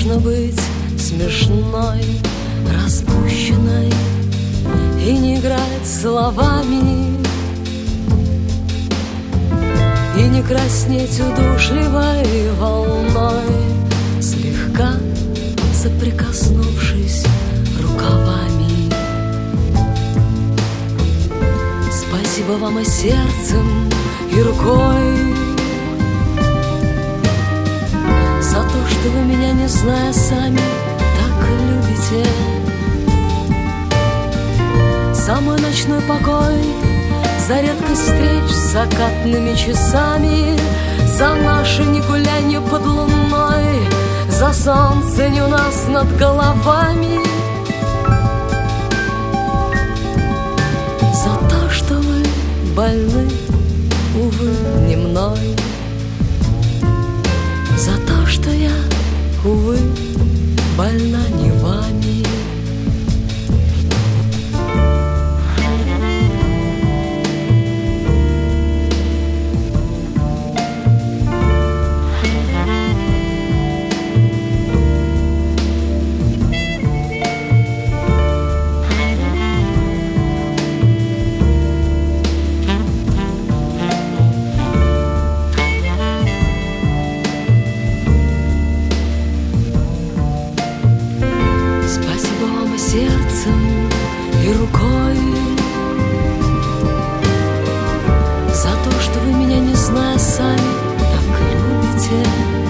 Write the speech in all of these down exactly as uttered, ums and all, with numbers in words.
можно быть смешной, распущенной и не играть словами, и не краснеть удушливой волной, слегка соприкоснувшись рукавами. Спасибо вам и сердцем, и рукой за то, что вы меня, не зная сами, так любите. За мой ночной покой, за редкость встреч с закатными часами, за наше негулянье под луной, за солнце не у нас над головами, за то, что вы больны, увы, не мной, за то, что я, увы, больна не вами. Сердцем и рукой за то, что вы меня, не зная сами, так любите.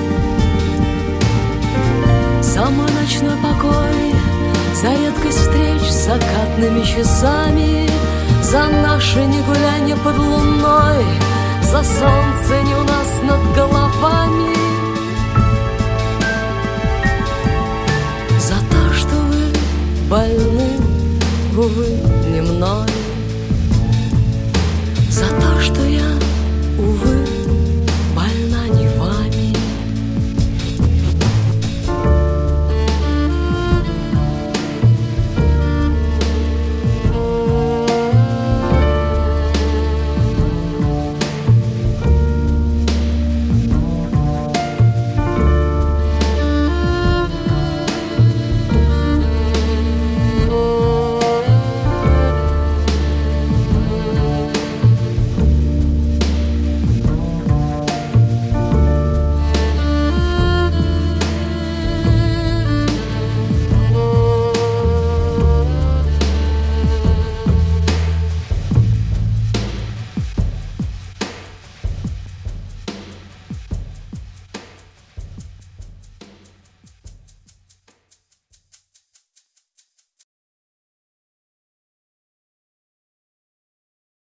За мой ночной покой, за редкость встреч с закатными часами, за наше негулянье под луной, за солнце не у нас над головами, больны, увы, не мной.